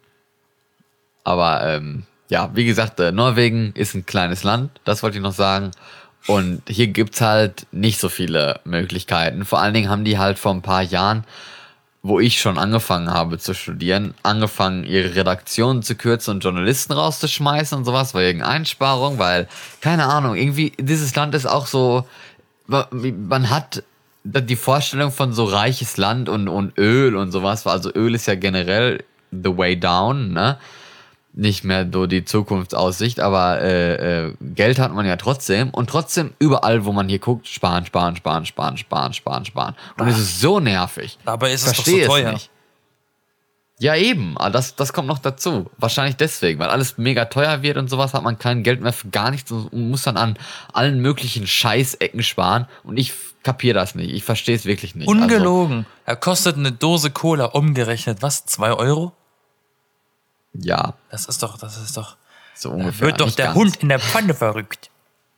Aber ähm, ja, wie gesagt, äh, Norwegen ist ein kleines Land, das wollte ich noch sagen. Und hier gibt's halt nicht so viele Möglichkeiten. Vor allen Dingen haben die halt vor ein paar Jahren, wo ich schon angefangen habe zu studieren, angefangen, ihre Redaktionen zu kürzen und Journalisten rauszuschmeißen und sowas, wegen Einsparung, weil, keine Ahnung, irgendwie, dieses Land ist auch so, man hat die Vorstellung von so reiches Land und, und Öl und sowas, also Öl ist ja generell the way down, ne? Nicht mehr so die Zukunftsaussicht, aber äh, äh, Geld hat man ja trotzdem und trotzdem überall, wo man hier guckt, sparen, sparen, sparen, sparen, sparen, sparen, sparen. Und es ist so nervig. Dabei ist es doch Verstehe so teuer. Es nicht. Ja, eben. Aber das, das kommt noch dazu. Wahrscheinlich deswegen, weil alles mega teuer wird und sowas, hat man kein Geld mehr für gar nichts und muss dann an allen möglichen Scheißecken sparen. Und ich kapiere das nicht. Ich verstehe es wirklich nicht. Ungelogen. Also, er kostet eine Dose Cola umgerechnet, was? Zwei Euro? Ja. Das ist doch, das ist doch. So ungefähr. Wird doch nicht der ganz. Hund in der Pfanne verrückt.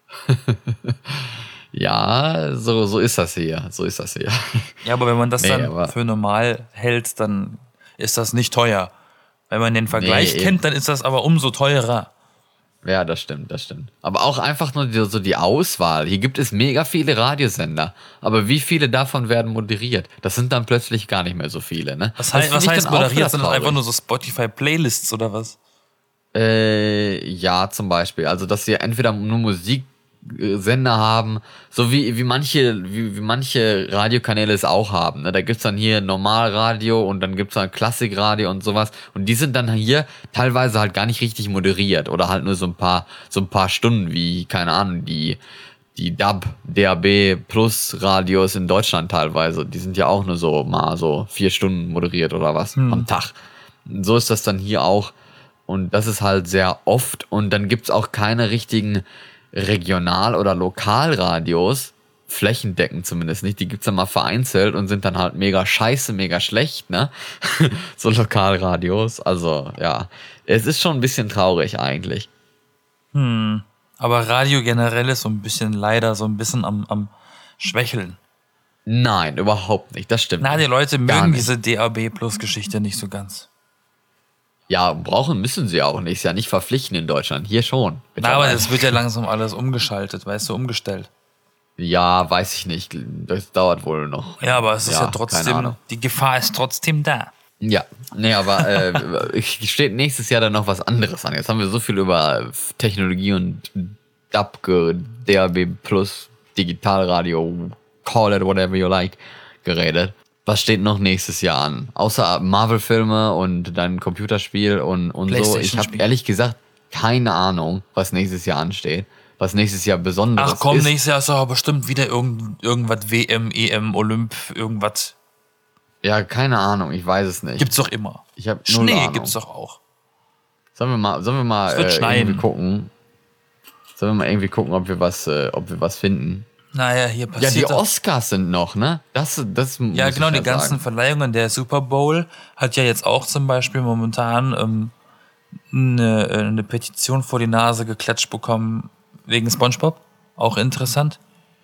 Ja, so, so ist das hier. So ist das hier. Ja, aber wenn man das Nee, dann aber- für normal hält, dann ist das nicht teuer. Wenn man den Vergleich Nee, kennt, dann ist das aber umso teurer. Ja, das stimmt, das stimmt. Aber auch einfach nur die, so die Auswahl. Hier gibt es mega viele Radiosender. Aber wie viele davon werden moderiert? Das sind dann plötzlich gar nicht mehr so viele, ne? Was, Das heißt, find was ich heißt dann auch wieder moderiert? Sind das einfach traurig. nur so Spotify-Playlists oder was? Äh, ja, zum Beispiel. Also, dass sie entweder nur Musiksender haben, so wie, wie manche, wie, wie manche Radiokanäle es auch haben. Ne? Da gibt's dann hier Normalradio und dann gibt's dann Klassikradio und sowas. Und die sind dann hier teilweise halt gar nicht richtig moderiert oder halt nur so ein paar, so ein paar Stunden wie, keine Ahnung, die, die D A B, D A B Plus Radios in Deutschland teilweise. Die sind ja auch nur so mal so vier Stunden moderiert oder was am Tag. So ist das dann hier auch. Und das ist halt sehr oft. Und dann gibt's auch keine richtigen Regional- oder Lokalradios, flächendeckend zumindest nicht. Die gibt's dann mal vereinzelt und sind dann halt mega scheiße, mega schlecht, ne? So Lokalradios. Also, ja. Es ist schon ein bisschen traurig eigentlich. Aber Radio generell ist so ein bisschen leider so ein bisschen am, am Schwächeln. Nein, überhaupt nicht. Das stimmt. Na, die nicht. Leute Gar mögen nicht. diese D A B-Plus-Geschichte nicht so ganz. Ja, brauchen müssen sie auch nicht. Ist ja nicht verpflichtend in Deutschland. Hier schon. Na, aber Mittlerweile. es wird ja langsam alles umgeschaltet, weißt du, umgestellt. Ja, weiß ich nicht. Das dauert wohl noch. Ja, aber es ist Ja, ja, keine trotzdem, Ahnung. die Gefahr ist trotzdem da. Ja, nee, aber äh, es steht nächstes Jahr dann noch was anderes an. Jetzt haben wir so viel über Technologie und D A B, D A B Plus, Digitalradio, call it whatever you like, geredet. Was steht noch nächstes Jahr an? Außer Marvel-Filme und dein Computerspiel und, und so. Ich habe PlayStation-Spiel. ehrlich gesagt keine Ahnung, was nächstes Jahr ansteht. Was nächstes Jahr Besonderes Ach komm, ist. nächstes Jahr ist doch bestimmt wieder irgend, irgendwas W M, E M, Olymp, irgendwas. Ja, keine Ahnung, ich weiß es nicht. Gibt's doch immer. Ich habe null Schnee Ahnung. gibt's doch auch. Sollen wir mal, sollen wir mal Es wird äh, schneien. irgendwie gucken? Sollen wir mal irgendwie gucken, ob wir was, äh, ob wir was finden? Naja, hier Ja, passiert die doch- Oscars sind noch, ne? Das, das muss Ja, ich genau, die ganzen sagen. Verleihungen. Der Super Bowl hat ja jetzt auch zum Beispiel momentan ähm, eine, äh, eine Petition vor die Nase geklatscht bekommen wegen SpongeBob. Auch interessant.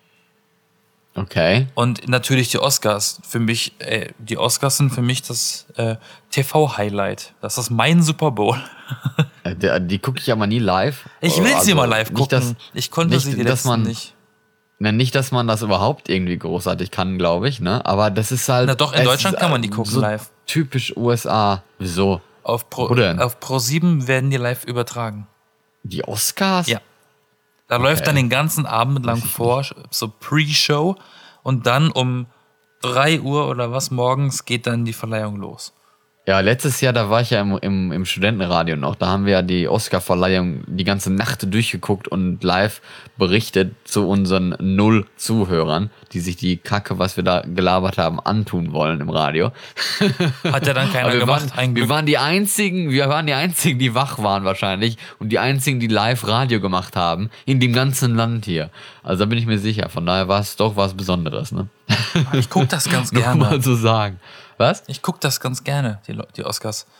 Okay. Und natürlich die Oscars. Für mich, äh, die Oscars sind für mich das äh, T V-Highlight. Das ist mein Super Bowl. Äh, der, die gucke ich aber nie live. Ich will sie Also, mal live gucken. Nicht, dass, ich konnte nicht, sie die dass letzten man- nicht. na, nicht, dass man das überhaupt irgendwie großartig kann, glaube ich, ne? Aber das ist halt. Na doch, in es Deutschland ist, kann man die äh, gucken so live. Typisch U S A. Wieso? Auf Pro, Wo denn? auf Pro sieben werden die live übertragen. Die Oscars? Ja. Da läuft dann den ganzen Abend lang vor, so Pre-Show. Und dann um drei Uhr oder was morgens geht dann die Verleihung los. Ja, letztes Jahr, da war ich ja im, im, im Studentenradio noch. Da haben wir ja die Oscar-Verleihung die ganze Nacht durchgeguckt und live berichtet zu unseren null Zuhörern, die sich die Kacke, was wir da gelabert haben, antun wollen im Radio. Hat ja dann keiner Aber wir, gemacht. waren, Ein wir Glück. waren die einzigen, wir waren die einzigen, die wach waren wahrscheinlich und die einzigen, die live Radio gemacht haben in dem ganzen Land hier. Also da bin ich mir sicher. Von daher war es doch was Besonderes, ne? Ich guck das ganz Nur mal gerne. so sagen. Was? Ich guck das ganz gerne, die, Lo- die Oscars.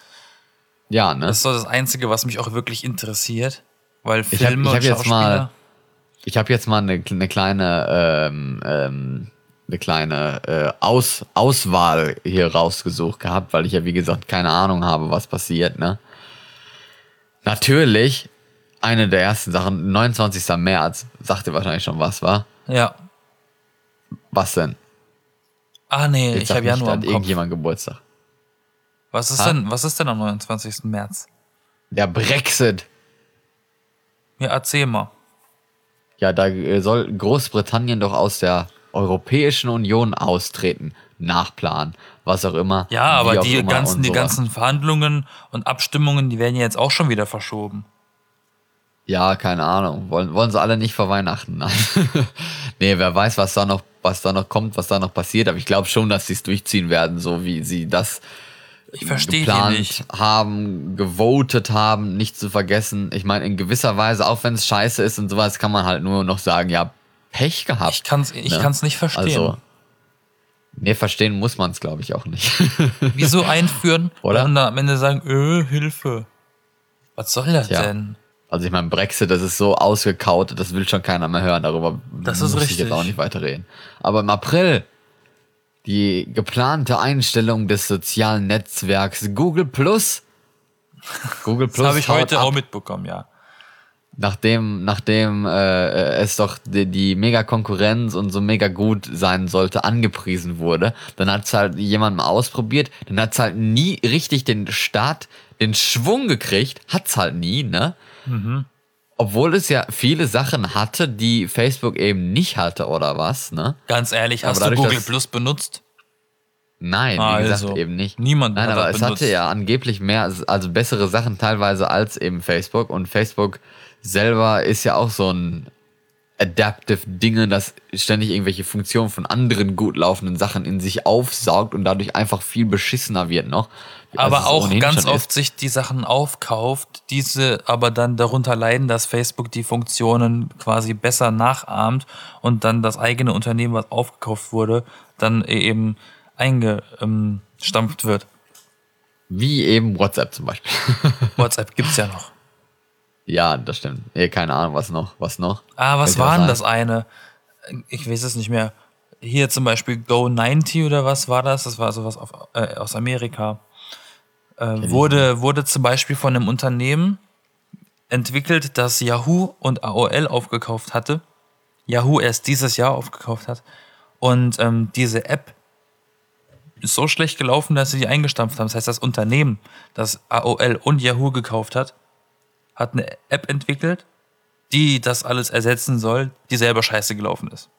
Ja, ne? Das ist so das Einzige, was mich auch wirklich interessiert. Weil Ich hab- Filme ich hab und jetzt Schauspieler... mal- Ich habe jetzt mal eine, eine kleine, ähm, ähm, eine kleine äh, Aus, Auswahl hier rausgesucht gehabt, weil ich ja wie gesagt keine Ahnung habe, was passiert, ne? Natürlich, eine der ersten Sachen, neunundzwanzigsten März, sagt ihr wahrscheinlich schon was, war? Ja. Was denn? Ah, nee, Jetzt ich sag habe nicht, Januar da im hat Kopf. irgendjemand Geburtstag. Was ist Ha? denn, was ist denn am neunundzwanzigsten März? Der Brexit. Ja, erzähl mal. Ja, da äh, soll Großbritannien doch aus der Europäischen Union austreten. Nach Plan. Was auch immer. Ja, aber wie auch die immer ganzen, und die sowas. ganzen Verhandlungen und Abstimmungen, die werden ja jetzt auch schon wieder verschoben. Ja, keine Ahnung. Wollen, wollen sie alle nicht vor Weihnachten? Nein. Nee, wer weiß, was da noch, was da noch kommt, was da noch passiert. Aber ich glaube schon, dass sie es durchziehen werden, so wie sie das Ich verstehe die geplant nicht. haben, gewotet haben, nicht zu vergessen. Ich meine, in gewisser Weise, auch wenn es scheiße ist und sowas, kann man halt nur noch sagen, ja, Pech gehabt. Ich kann's, ich ne? kann's nicht verstehen. Also, nee, verstehen muss man es, glaube ich, auch nicht. Wieso einführen Oder? und dann am Ende sagen, öh, Hilfe. Was soll das Tja. denn? Also ich meine, Brexit, das ist so ausgekaut, das will schon keiner mehr hören, darüber Das muss ist ich richtig. jetzt auch nicht weiter reden. Aber im April, die geplante Einstellung des sozialen Netzwerks Google Plus. Google Das Plus habe ich haut heute ab, auch mitbekommen, ja. nachdem, nachdem äh, es doch die, die mega Konkurrenz und so mega gut sein sollte, angepriesen wurde. Dann hat es halt jemand mal ausprobiert, dann hat es halt nie richtig den Start, den Schwung gekriegt, hat's halt nie, ne? Mhm. Obwohl es ja viele Sachen hatte, die Facebook eben nicht hatte, oder was, ne? Ganz ehrlich, Aber hast du dadurch, Google dass- Plus benutzt? Nein, wie Also, gesagt, eben nicht. niemand Nein, hat aber das es benutzt. hatte ja angeblich mehr, also bessere Sachen teilweise als eben Facebook. Und Facebook selber ist ja auch so ein adaptive Dinge, das ständig irgendwelche Funktionen von anderen gut laufenden Sachen in sich aufsaugt und dadurch einfach viel beschissener wird noch. als Aber es auch ohnehin ganz schon ist. oft sich die Sachen aufkauft, diese aber dann darunter leiden, dass Facebook die Funktionen quasi besser nachahmt und dann das eigene Unternehmen, was aufgekauft wurde, dann eben eingestampft wird. Wie eben WhatsApp zum Beispiel. WhatsApp gibt's ja noch. Ja, das stimmt. Eh, keine Ahnung, was noch, was noch. Ah, was Fällt dir war denn ein? das eine? Ich weiß es nicht mehr. Hier zum Beispiel Go neunzig oder was war das? Das war sowas auf, äh, aus Amerika. Äh, wurde, wurde zum Beispiel von einem Unternehmen entwickelt, das Yahoo und A O L aufgekauft hatte. Yahoo erst dieses Jahr aufgekauft hat. Und ähm, diese App ist so schlecht gelaufen, dass sie die eingestampft haben. Das heißt, das Unternehmen, das A O L und Yahoo gekauft hat, hat eine App entwickelt, die das alles ersetzen soll, die selber scheiße gelaufen ist.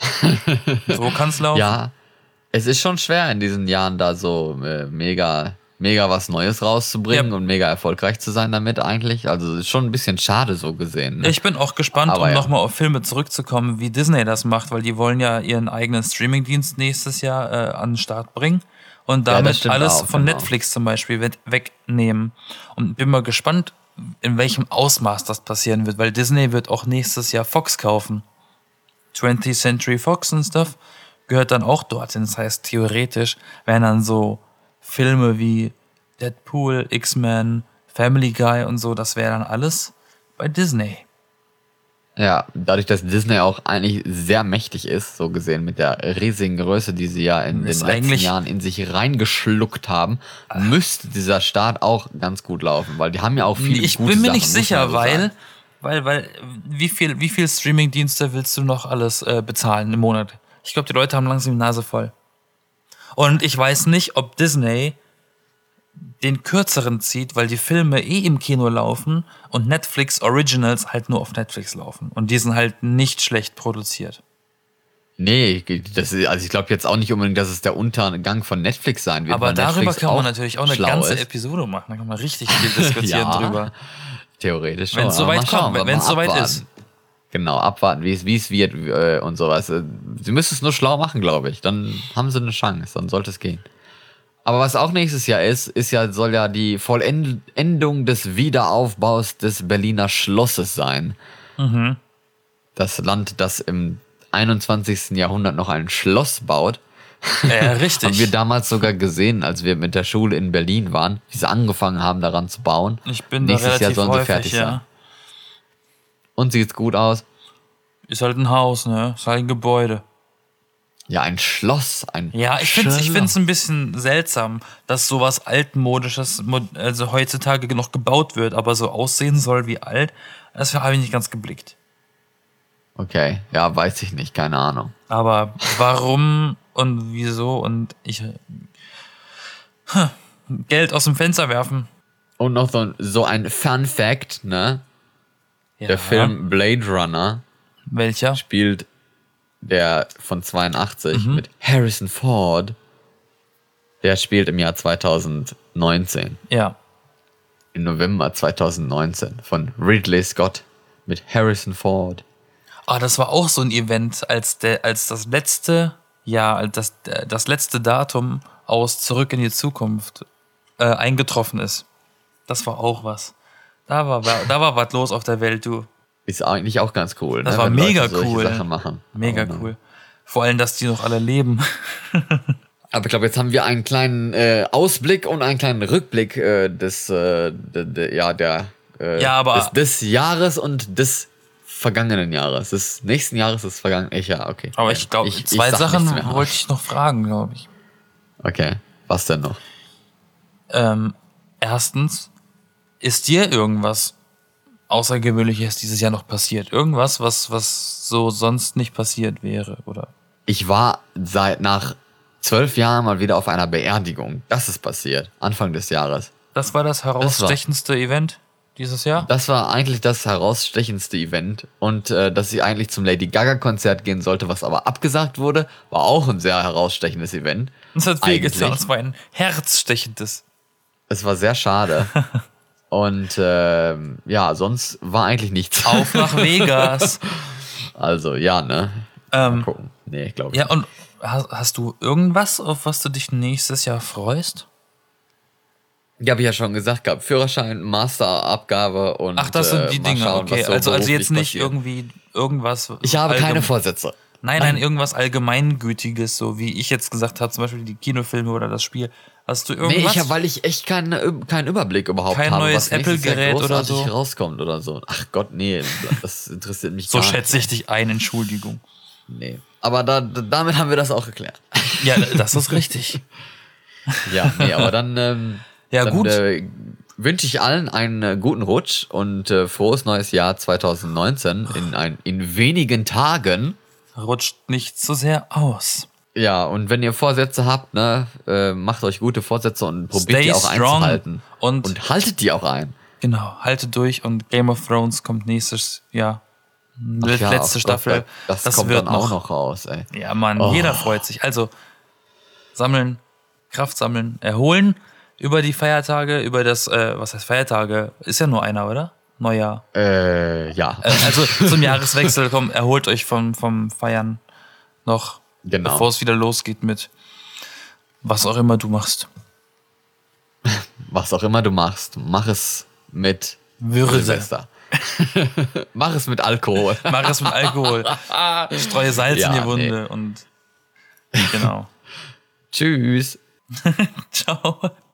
So kann's laufen. Ja, es ist schon schwer in diesen Jahren da so äh, mega, mega was Neues rauszubringen Ja. und mega erfolgreich zu sein damit eigentlich. Also es ist schon ein bisschen schade so gesehen. Ne? Ich bin auch gespannt, Aber um ja. nochmal auf Filme zurückzukommen, wie Disney das macht, weil die wollen ja ihren eigenen Streamingdienst nächstes Jahr äh, an den Start bringen und Ja, das damit stimmt alles auch, von genau. Netflix zum Beispiel we- wegnehmen. Und bin mal gespannt, in welchem Ausmaß das passieren wird, weil Disney wird auch nächstes Jahr Fox kaufen. twentieth Century Fox und Stuff gehört dann auch dorthin. Das heißt, theoretisch wären dann so Filme wie Deadpool, X-Men, Family Guy und so, das wäre dann alles bei Disney. Ja, dadurch, dass Disney auch eigentlich sehr mächtig ist, so gesehen mit der riesigen Größe, die sie ja in den Ist letzten eigentlich- Jahren in sich reingeschluckt haben, müsste dieser Start auch ganz gut laufen, weil die haben ja auch viele Ich gute bin mir Sachen, nicht muss sicher, man so weil, sagen. weil, weil, wie viel, wie viel Streamingdienste willst du noch alles äh, bezahlen im Monat? Ich glaube, die Leute haben langsam die Nase voll. Und ich weiß nicht, ob Disney den kürzeren zieht, weil die Filme eh im Kino laufen und Netflix Originals halt nur auf Netflix laufen. Und die sind halt nicht schlecht produziert. Nee, das ist, also ich glaube jetzt auch nicht unbedingt, dass es der Untergang von Netflix sein wird. Aber weil darüber Netflix kann man auch natürlich auch eine schlau ganze ist. Episode machen. Da kann man richtig viel diskutieren Ja, drüber. Theoretisch schon. Wenn es aber soweit mal schauen, kommt, mal wenn es soweit abwarten. ist. Genau, abwarten, wie es wie es wird äh, und sowas. Äh, Sie müssen es nur schlau machen, glaube ich. Dann haben sie eine Chance, dann sollte es gehen. Aber was auch nächstes Jahr ist, ist ja, soll ja die Vollendung des Wiederaufbaus des Berliner Schlosses sein. Mhm. Das Land, das im einundzwanzigsten Jahrhundert noch ein Schloss baut. Äh, richtig. Haben wir damals sogar gesehen, als wir mit der Schule in Berlin waren, wie sie angefangen haben, daran zu bauen. Ich bin Nächstes da Jahr relativ sollen sie häufig, fertig ja. sein. Und sieht's gut aus. Ist halt ein Haus, ne? Ist halt ein Gebäude. Ja, ein Schloss. Ein Ja, ich finde es ich Schloss. find's ein bisschen seltsam, dass sowas altmodisches mo- also heutzutage noch gebaut wird, aber so aussehen soll wie alt. Das habe ich nicht ganz geblickt. Okay, ja, weiß ich nicht, keine Ahnung. Aber warum und wieso und ich Hm, Geld aus dem Fenster werfen. Und noch so, ein- so ein Fun Fact, ne? Ja. Der Film Blade Runner Welcher? spielt der von zweiundachtzig Mhm. mit Harrison Ford. Der spielt im Jahr zweitausendneunzehn. Ja. Im November zweitausendneunzehn von Ridley Scott mit Harrison Ford. Ah, das war auch so ein Event, als der, als das letzte Jahr, als das, das letzte Datum aus Zurück in die Zukunft äh, eingetroffen ist. Das war auch was. Da war, da war was los auf der Welt, du. Ist eigentlich auch ganz cool. Das ne? war Wenn mega Leute solche cool. Sachen machen. Mega Aber, cool. Vor allem, dass die noch alle leben. Aber ich glaube, jetzt haben wir einen kleinen äh, Ausblick und einen kleinen Rückblick äh, des, äh, de, de, ja, der, äh, Ja, aber- des, des Jahres und des vergangenen Jahres. Des nächsten Jahres des vergangenen. Ich, ja, okay. Aber ich glaube, Ich- ich zwei sag Sachen nichts mehr. wollte ich noch fragen, glaube ich. Okay. Was denn noch? Ähm, erstens, ist dir irgendwas Außergewöhnliches dieses Jahr noch passiert? Irgendwas, was, was so sonst nicht passiert wäre, oder? Ich war seit nach zwölf Jahren mal wieder auf einer Beerdigung. Das ist passiert. Anfang des Jahres. Das war das herausstechendste Event dieses Jahr? Das war eigentlich das herausstechendste Event. Und äh, dass ich eigentlich zum Lady Gaga-Konzert gehen sollte, was aber abgesagt wurde, war auch ein sehr herausstechendes Event. Das hat viel eigentlich. getan. Das war ein herzstechendes. Es war sehr schade. Und ähm, ja, sonst war eigentlich nichts. Auf nach Vegas. Also, ja, ne? Mal ähm, gucken. Nee, glaube ich. ja, und hast, hast du irgendwas, auf was du dich nächstes Jahr freust? Ja, habe ich ja schon gesagt gehabt. Führerschein, Masterabgabe und Ach, das sind äh, die mal Dinge, schauen, okay. was so also, also jetzt beruflich nicht passiert. irgendwie irgendwas. Ich habe keine allgeme- Vorsätze. Nein, nein, irgendwas Allgemeingültiges, so wie ich jetzt gesagt habe, zum Beispiel die Kinofilme oder das Spiel. Hast du Nee, irgendwas? ich hab, weil ich echt keinen, keinen Überblick überhaupt Kein habe, neues was nächstes Jahr Apple-Gerät oder großartig so? rauskommt oder so. Ach Gott, nee, das interessiert mich so gar schätze ich dich ein, Entschuldigung. nicht. Nee. Aber da, da, damit haben wir das auch geklärt. Ja, das ist richtig. Ja, nee, aber dann, ähm, Ja, dann gut. Äh, wünsche ich allen einen äh, guten Rutsch und äh, frohes neues Jahr zweitausendneunzehn in, ein, in wenigen Tagen. Rutscht nicht zu sehr aus. Ja, und wenn ihr Vorsätze habt, ne, äh, macht euch gute Vorsätze und probiert Stay die auch strong einzuhalten. und- und haltet die auch ein. Genau, halte durch und Game of Thrones kommt nächstes Jahr. Ach ja, Letzte auf Staffel. Gott, das, das kommt wird dann auch noch. noch raus, ey. Ja, Mann, Oh. jeder freut sich. Also, sammeln, Kraft sammeln, erholen über die Feiertage, über das, äh, was heißt Feiertage? Ist ja nur einer, oder? Neujahr. Äh, ja. Äh, also zum Jahreswechsel, komm, erholt euch vom, vom Feiern noch, Genau. bevor es wieder losgeht mit was auch immer du machst. Was auch immer du machst, mach es mit Würde. Silvester. Mach es mit Alkohol. Mach es mit Alkohol. Streue Salz Ja, in die Wunde und genau. Tschüss. Ciao.